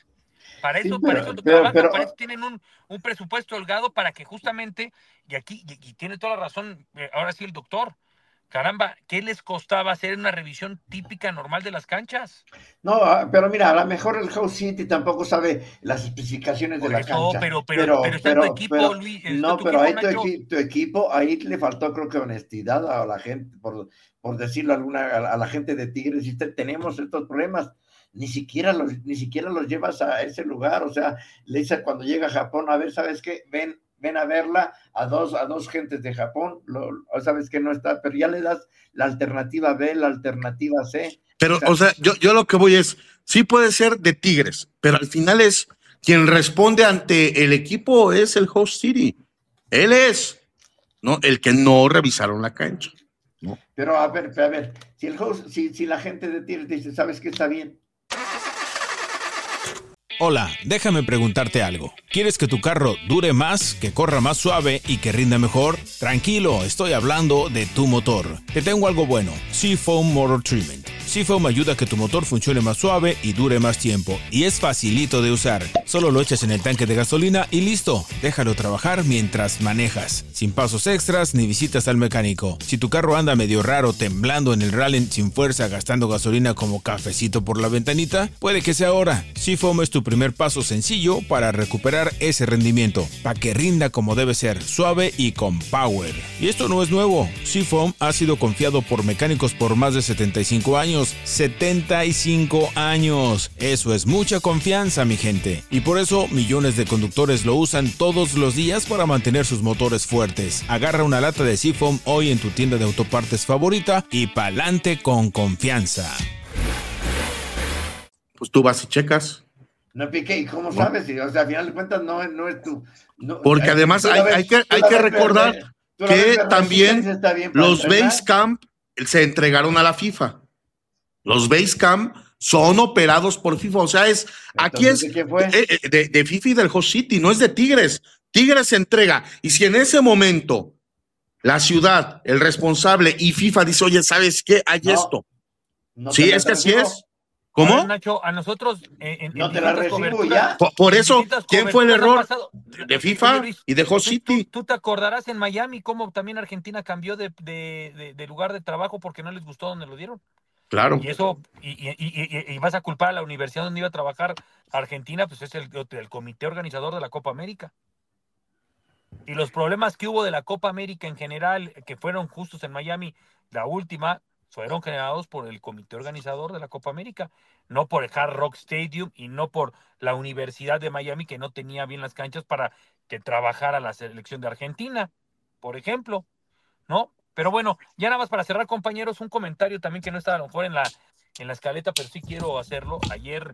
H: Para
I: Sí,
H: eso, para eso
I: pero,
H: trabajan, para eso tienen un presupuesto holgado para que justamente, y tiene toda la razón, ahora sí el doctor, caramba, ¿qué les costaba hacer una revisión típica normal de las canchas?
I: no, pero mira, a lo mejor el House City tampoco sabe las especificaciones de
H: Por
I: la
H: eso,
I: cancha,
H: pero está en tu equipo, Luis, está en
I: no,
H: tu
I: pero
H: equipo,
I: ahí
H: Nacho.
I: tu equipo, ahí le faltó creo que honestidad a la gente, por decirlo a la gente de Tigres, y tenemos estos problemas, ni siquiera los llevas a ese lugar, o sea, le dice cuando llega a Japón, a ver, ¿sabes qué? Ven a verla a dos gentes de Japón, sabes que no está, pero ya le das la alternativa B, la alternativa C.
J: Pero, o sea, yo lo que voy es, sí puede ser de Tigres, pero al final es quien responde ante el equipo es el Host City. Él es, ¿no? El que no revisaron la cancha. ¿No?
I: Pero a ver, si la gente de Tigres dice, ¿sabes qué está bien?
M: Hola, déjame preguntarte algo. ¿Quieres que tu carro dure más, que corra más suave y que rinda mejor? Tranquilo, estoy hablando de tu motor. Te tengo algo bueno, Seafoam Motor Treatment. Seafoam ayuda a que tu motor funcione más suave y dure más tiempo. Y es facilito de usar. Solo lo echas en el tanque de gasolina y listo. Déjalo trabajar mientras manejas. Sin pasos extras ni visitas al mecánico. Si tu carro anda medio raro, temblando en el rally sin fuerza, gastando gasolina como cafecito por la ventanita, puede que sea ahora. Seafoam es tu primer paso sencillo para recuperar ese rendimiento. Para que rinda como debe ser, suave y con power. Y esto no es nuevo. Seafoam ha sido confiado por mecánicos por más de 75 años. 75 años. Eso es mucha confianza, mi gente. Y por eso millones de conductores lo usan todos los días para mantener sus motores fuertes. Agarra una lata de Seafoam hoy en tu tienda de autopartes favorita y pa'lante con confianza.
J: Pues tú vas y checas.
I: No, Piqué, ¿y cómo sabes? O sea, al final de cuentas no es tu...
J: Porque además hay que recordar que también los Basecamp se entregaron a la FIFA. Los Basecamp son operados por FIFA, o sea, aquí es de FIFA y del Host City, no es de Tigres. Tigres se entrega, y si en ese momento la ciudad, el responsable y FIFA dice, oye, ¿sabes qué? Hay esto. Sí, es que así es. ¿Cómo?
H: A ver, Nacho, a nosotros
I: no te la recibo ya.
J: Por eso, ¿quién fue el error? De FIFA y de Host City.
H: ¿Tú te acordarás en Miami cómo también Argentina cambió de lugar de trabajo porque no les gustó donde lo dieron?
J: Claro.
H: Y eso, y vas a culpar a la universidad donde iba a trabajar Argentina, pues es el comité organizador de la Copa América. Y los problemas que hubo de la Copa América en general, que fueron justos en Miami, la última, fueron generados por el comité organizador de la Copa América, no por el Hard Rock Stadium y no por la Universidad de Miami, que no tenía bien las canchas para que trabajara la selección de Argentina, por ejemplo, ¿no? Pero bueno, ya nada más para cerrar, compañeros, un comentario también que no estaba a lo mejor en la escaleta, pero sí quiero hacerlo. Ayer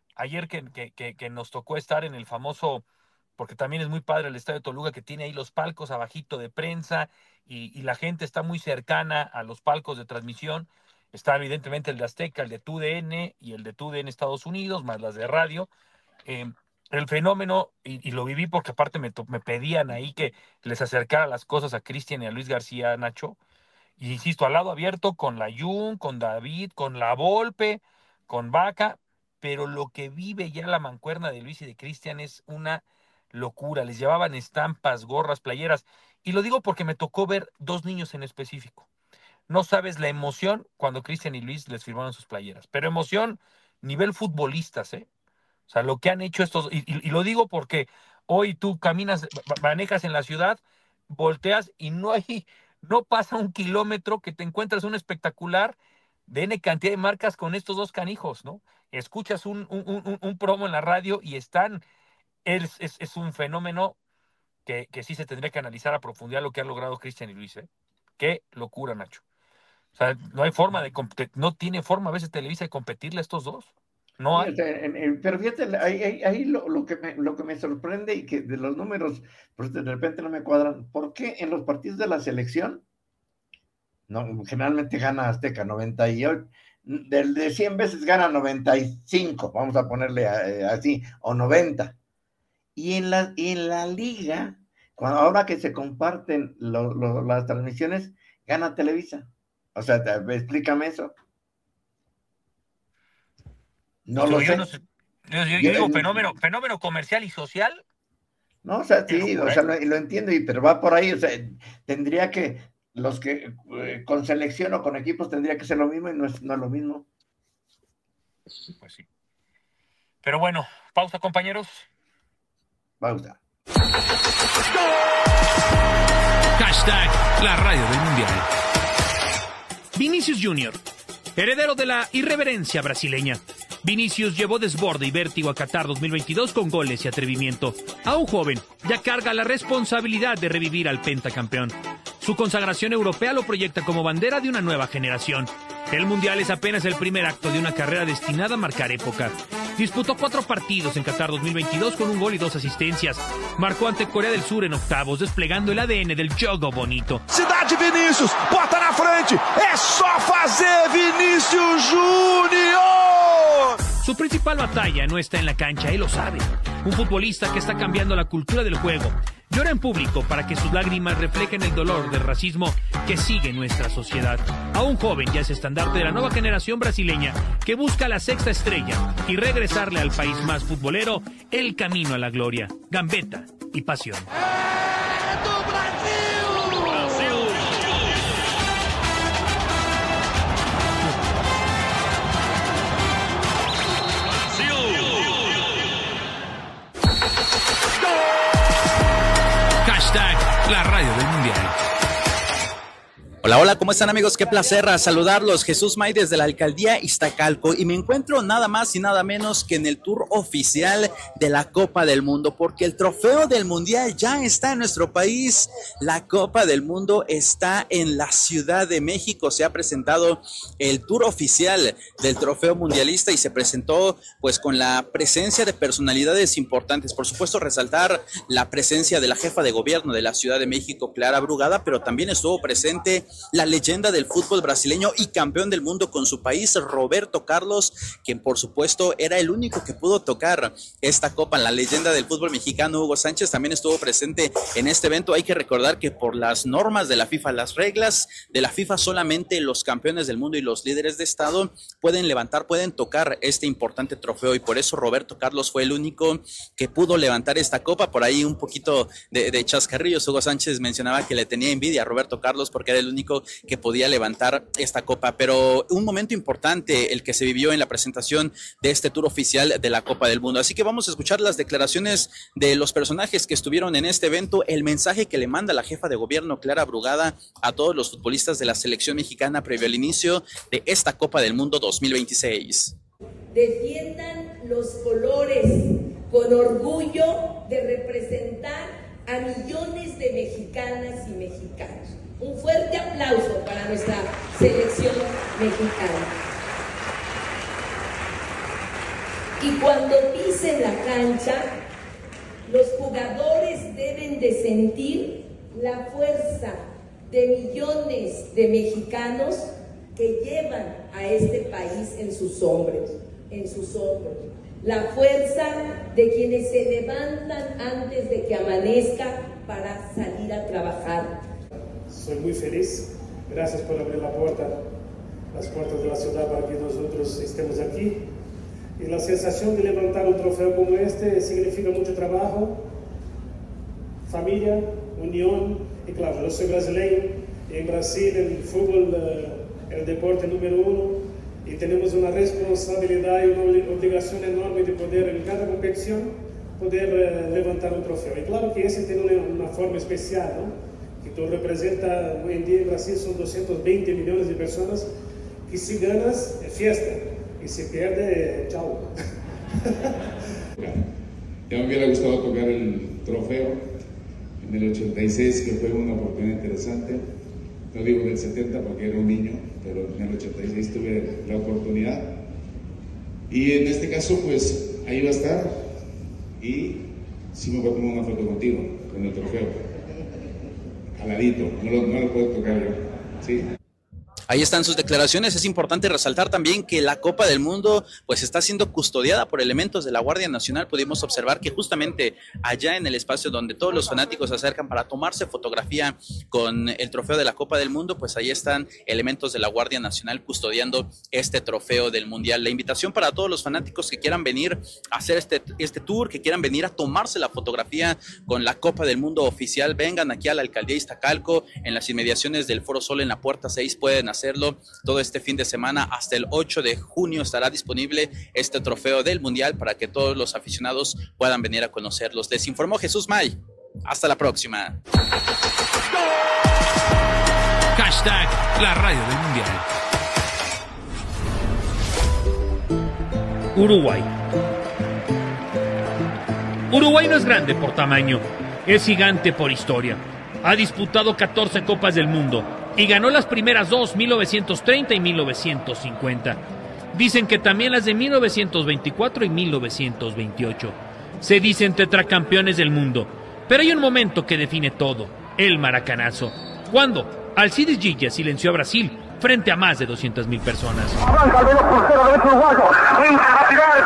H: que nos tocó estar en el famoso, porque también es muy padre el Estadio Toluca, que tiene ahí los palcos abajito de prensa y la gente está muy cercana a los palcos de transmisión. Está evidentemente el de Azteca, el de TUDN y el de TUDN Estados Unidos, más las de radio. El fenómeno, y lo viví porque aparte me pedían ahí que les acercara las cosas a Cristian y a Luis García, Nacho, y insisto, al lado abierto con la Jun, con David, con la Volpe, con Vaca, pero lo que vive ya la mancuerna de Luis y de Cristian es una locura. Les llevaban estampas, gorras, playeras, y lo digo porque me tocó ver dos niños en específico. No sabes la emoción cuando Cristian y Luis les firmaron sus playeras, pero emoción nivel futbolistas, ¿eh? O sea, lo que han hecho estos, y lo digo porque hoy tú caminas, manejas en la ciudad, volteas y no pasa un kilómetro que te encuentras un espectacular de N cantidad de marcas con estos dos canijos, ¿no? Escuchas un promo en la radio y es un fenómeno que sí se tendría que analizar a profundidad lo que han logrado Cristian y Luis, ¿eh? Qué locura, Nacho. O sea, no hay forma no tiene forma a veces Televisa de competirle a estos dos. No hay.
I: Pero fíjate, ahí lo que me sorprende y que de los números, pues de repente no me cuadran. ¿Por qué en los partidos de la selección, no, generalmente gana Azteca 98, de 100 veces gana 95, vamos a ponerle así, o 90? Y en la liga, ahora que se comparten las transmisiones, gana Televisa. O sea, explícame eso. No lo sé.
H: Yo digo fenómeno comercial y social.
I: No, o sea, sí, o sea, lo entiendo, pero va por ahí, o sea, tendría que, los que con selección o con equipos tendría que ser lo mismo y no es lo mismo.
H: Pues sí. Pero bueno, pausa, compañeros.
I: Pausa.
N: Hashtag la radio del mundial. Vinicius Junior, heredero de la irreverencia brasileña. Vinicius llevó desborde y vértigo a Qatar 2022 con goles y atrevimiento. A un joven ya carga la responsabilidad de revivir al pentacampeón. Su consagración europea lo proyecta como bandera de una nueva generación. El Mundial es apenas el primer acto de una carrera destinada a marcar época. Disputó 4 partidos en Qatar 2022 con 1 gol y 2 asistencias. Marcó ante Corea del Sur en octavos, desplegando el ADN del jogo bonito.
O: Cidade Vinícius, bota na frente, é só fazer Vinícius Júnior.
N: Su principal batalla no está en la cancha, él lo sabe. Un futbolista que está cambiando la cultura del juego. Llora en público para que sus lágrimas reflejen el dolor del racismo que sigue en nuestra sociedad. A un joven ya es estandarte de la nueva generación brasileña que busca la 6ª estrella y regresarle al país más futbolero el camino a la gloria, gambeta y pasión. La radio del mundial.
P: Hola, hola, ¿cómo están, amigos? Qué placer saludarlos. Jesús May desde la alcaldía Iztacalco y me encuentro nada más y nada menos que en el tour oficial de la Copa del Mundo, porque el trofeo del mundial ya está en nuestro país. La Copa del Mundo está en la Ciudad de México. Se ha presentado el tour oficial del trofeo mundialista y se presentó pues con la presencia de personalidades importantes. Por supuesto, resaltar la presencia de la jefa de gobierno de la Ciudad de México, Clara Brugada, pero también estuvo presente la leyenda del fútbol brasileño y campeón del mundo con su país, Roberto Carlos, quien por supuesto era el único que pudo tocar esta copa. La leyenda del fútbol mexicano, Hugo Sánchez, también estuvo presente en este evento. Hay que recordar que por las normas de la FIFA, las reglas de la FIFA, solamente los campeones del mundo y los líderes de estado pueden tocar este importante trofeo, y por eso Roberto Carlos fue el único que pudo levantar esta copa. Por ahí un poquito de chascarrillos. Hugo Sánchez mencionaba que le tenía envidia a Roberto Carlos porque era el único que podía levantar esta copa, pero un momento importante el que se vivió en la presentación de este tour oficial de la Copa del Mundo. Así que vamos a escuchar las declaraciones de los personajes que estuvieron en este evento, el mensaje que le manda la jefa de gobierno, Clara Brugada, a todos los futbolistas de la selección mexicana previo al inicio de esta Copa del Mundo 2026.
Q: Defiendan los colores con orgullo de representar a millones de mexicanas y mexicanos. Un fuerte aplauso para nuestra selección mexicana. Y cuando pisen la cancha, los jugadores deben de sentir la fuerza de millones de mexicanos que llevan a este país en sus hombros. La fuerza de quienes se levantan antes de que amanezca para salir a trabajar.
R: Soy muy feliz, gracias por abrir las puertas de la ciudad para que nosotros estemos aquí. Y la sensación de levantar un trofeo como este significa mucho trabajo, familia, unión, y claro, yo soy brasileño, y en Brasil el fútbol es el deporte número 1, y tenemos una responsabilidad y una obligación enorme de poder, en cada competición, poder levantar un trofeo. Y claro que ese tiene una forma especial, ¿no? Que tú representa, hoy en día en Brasil son 220 millones de personas, que si ganas es fiesta, y si pierde, chao.
S: Ya me hubiera gustado tocar el trofeo en el 86, que fue una oportunidad interesante. No digo del 70 porque era un niño, pero en el 86 tuve la oportunidad. Y en este caso, pues, ahí va a estar. Y sí me voy a tomar una foto contigo, con el trofeo. Al ladito, no lo puedo tocar yo. ¿Sí?
P: Ahí están sus declaraciones. Es importante resaltar también que la Copa del Mundo pues está siendo custodiada por elementos de la Guardia Nacional. Pudimos observar que justamente allá en el espacio donde todos los fanáticos se acercan para tomarse fotografía con el trofeo de la Copa del Mundo, pues ahí están elementos de la Guardia Nacional custodiando este trofeo del Mundial. La invitación para todos los fanáticos que quieran venir a hacer este tour, que quieran venir a tomarse la fotografía con la Copa del Mundo oficial, vengan aquí a la Alcaldía Iztacalco, en las inmediaciones del Foro Sol en la Puerta 6, pueden hacerlo todo este fin de semana. Hasta el 8 de junio estará disponible este trofeo del Mundial para que todos los aficionados puedan venir a conocerlos. Les informó Jesús May. Hasta la próxima.
N: Hashtag la radio del Mundial. Uruguay. Uruguay no es grande por tamaño, es gigante por historia. Ha disputado 14 Copas del Mundo y ganó las primeras dos, 1930 y 1950. Dicen que también las de 1924 y 1928. Se dicen tetracampeones del mundo, pero hay un momento que define todo, el maracanazo. Cuando Alcides Gilla silenció a Brasil frente a más de 200,000 personas.
O: Arranca el veloz crucero derecho uruguayo. Entra a tirar,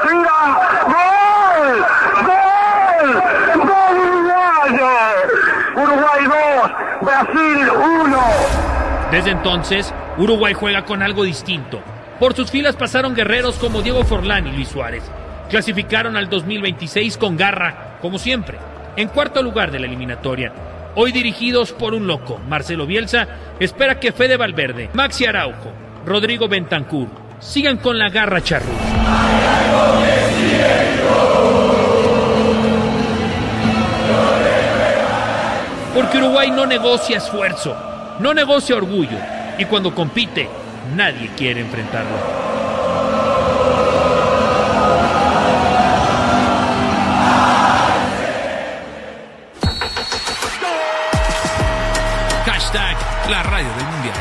O: tira. ¡Gol! ¡Gol! ¡Gol uruguayo! Uruguay 2, Brasil 1.
N: Desde entonces, Uruguay juega con algo distinto. Por sus filas pasaron guerreros como Diego Forlán y Luis Suárez. Clasificaron al 2026 con garra, como siempre, en cuarto lugar de la eliminatoria. Hoy dirigidos por un loco, Marcelo Bielsa, espera que Fede Valverde, Maxi Araujo, Rodrigo Bentancur sigan con la garra charrúa. Porque Uruguay no negocia esfuerzo, no negocia orgullo, y cuando compite, nadie quiere enfrentarlo. Hashtag la radio del Mundial.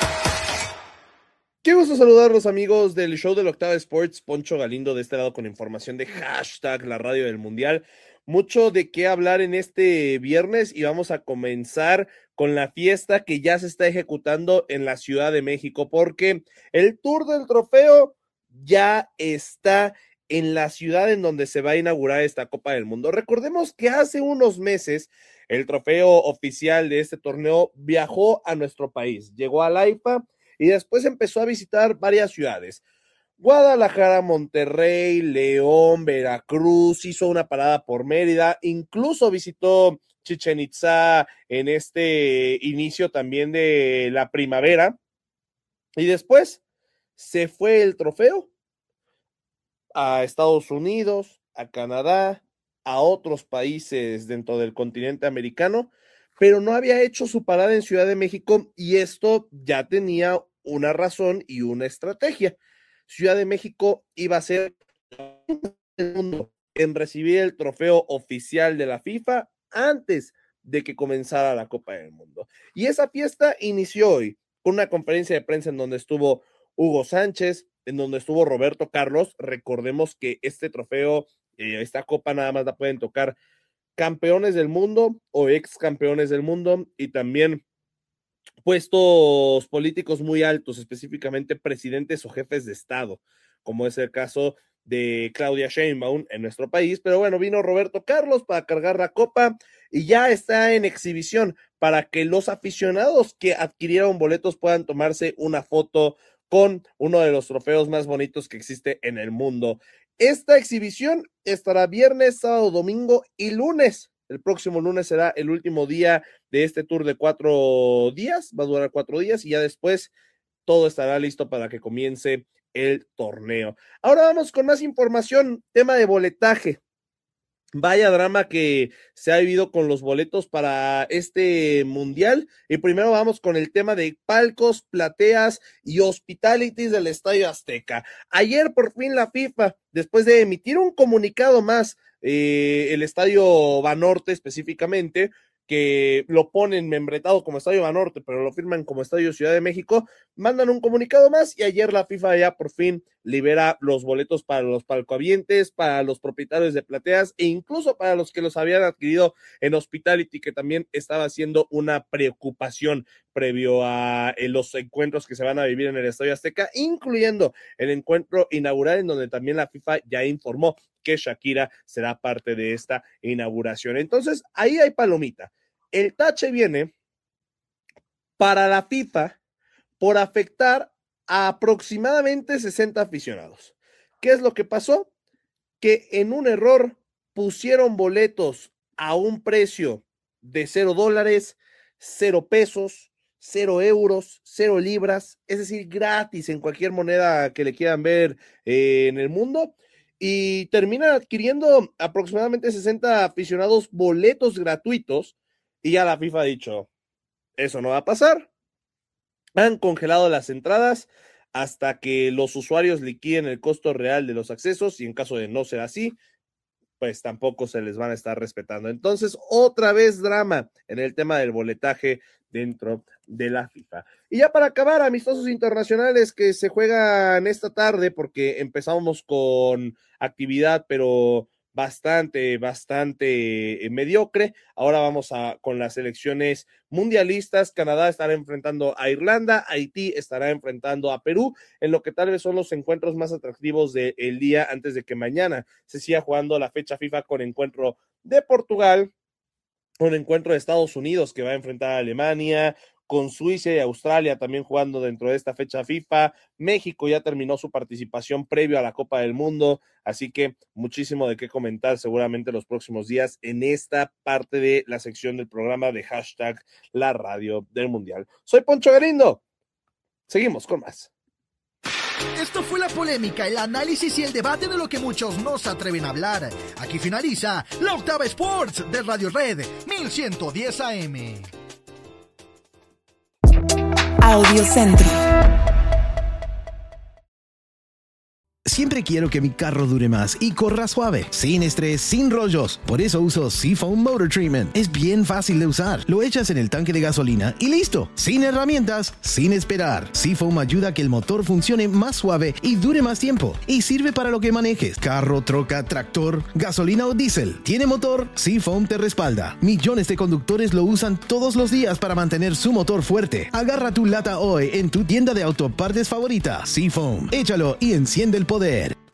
T: Qué gusto saludarlos, amigos del show del Octava Sports. Poncho Galindo de este lado con información de hashtag la radio del Mundial. Mucho de qué hablar en este viernes y vamos a comenzar con la fiesta que ya se está ejecutando en la Ciudad de México, porque el Tour del Trofeo ya está en la ciudad en donde se va a inaugurar esta Copa del Mundo. Recordemos que hace unos meses el trofeo oficial de este torneo viajó a nuestro país, llegó a la IFA y después empezó a visitar varias ciudades. Guadalajara, Monterrey, León, Veracruz, hizo una parada por Mérida, incluso visitó Chichén Itzá en este inicio también de la primavera, y después se fue el trofeo a Estados Unidos, a Canadá, a otros países dentro del continente americano, pero no había hecho su parada en Ciudad de México y esto ya tenía una razón y una estrategia. Ciudad de México iba a ser el mundo en recibir el trofeo oficial de la FIFA antes de que comenzara la Copa del Mundo. Y esa fiesta inició hoy con una conferencia de prensa en donde estuvo Hugo Sánchez, en donde estuvo Roberto Carlos. Recordemos que este trofeo, esta copa nada más la pueden tocar campeones del mundo o ex campeones del mundo y también puestos políticos muy altos, específicamente presidentes o jefes de Estado, como es el caso de Claudia Sheinbaum en nuestro país. Pero bueno, vino Roberto Carlos para cargar la copa y ya está en exhibición para que los aficionados que adquirieron boletos puedan tomarse una foto con uno de los trofeos más bonitos que existe en el mundo. Esta exhibición estará viernes, sábado, domingo y lunes. El próximo lunes será el último día de este tour de 4 días, va a durar 4 días y ya después todo estará listo para que comience el torneo. Ahora vamos con más información, tema de boletaje. Vaya drama que se ha vivido con los boletos para este mundial. Y primero vamos con el tema de palcos, plateas y hospitalities del Estadio Azteca. Ayer por fin la FIFA, después de emitir un comunicado más, el Estadio Banorte específicamente, que lo ponen membretado como Estadio Banorte, pero lo firman como Estadio Ciudad de México, mandan un comunicado más y ayer la FIFA ya por fin libera los boletos para los palcoavientes, para los propietarios de plateas e incluso para los que los habían adquirido en Hospitality, que también estaba siendo una preocupación previo a los encuentros que se van a vivir en el Estadio Azteca, incluyendo el encuentro inaugural en donde también la FIFA ya informó que Shakira será parte de esta inauguración. Entonces, ahí hay palomita. El tache viene para la FIFA por afectar a aproximadamente 60 aficionados. ¿Qué es lo que pasó? Que en un error pusieron boletos a un precio de $0, 0 pesos, 0 euros, 0 libras, es decir, gratis en cualquier moneda que le quieran ver en el mundo, y terminan adquiriendo aproximadamente 60 aficionados boletos gratuitos, y ya la FIFA ha dicho, eso no va a pasar. Han congelado las entradas hasta que los usuarios liquiden el costo real de los accesos, y en caso de no ser así, pues tampoco se les van a estar respetando. Entonces, otra vez drama en el tema del boletaje dentro de la FIFA. Y ya para acabar, amistosos internacionales que se juegan esta tarde, porque empezamos con actividad, pero bastante mediocre. Ahora vamos con las selecciones mundialistas. Canadá estará enfrentando a Irlanda, Haití estará enfrentando a Perú, en lo que tal vez son los encuentros más atractivos del día antes de que mañana se siga jugando la fecha FIFA con encuentro de Portugal, un encuentro de Estados Unidos que va a enfrentar a Alemania, con Suiza y Australia también jugando dentro de esta fecha FIFA. México ya terminó su participación previo a la Copa del Mundo, así que muchísimo de qué comentar seguramente los próximos días en esta parte de la sección del programa de hashtag La Radio del Mundial. Soy Poncho Galindo. Seguimos con más.
U: Esto fue la polémica, el análisis y el debate de lo que muchos no se atreven a hablar. Aquí finaliza La Octava Sports de Radio Red 1110 AM.
V: Audiocentro.
W: Siempre quiero que mi carro dure más y corra suave, sin estrés, sin rollos. Por eso uso Seafoam Motor Treatment. Es bien fácil de usar. Lo echas en el tanque de gasolina y listo. Sin herramientas, sin esperar. Seafoam ayuda a que el motor funcione más suave y dure más tiempo. Y sirve para lo que manejes. Carro, troca, tractor, gasolina o diésel. ¿Tiene motor? Seafoam te respalda. Millones de conductores lo usan todos los días para mantener su motor fuerte. Agarra tu lata hoy en tu tienda de autopartes favorita. Seafoam. Échalo y enciende el poder.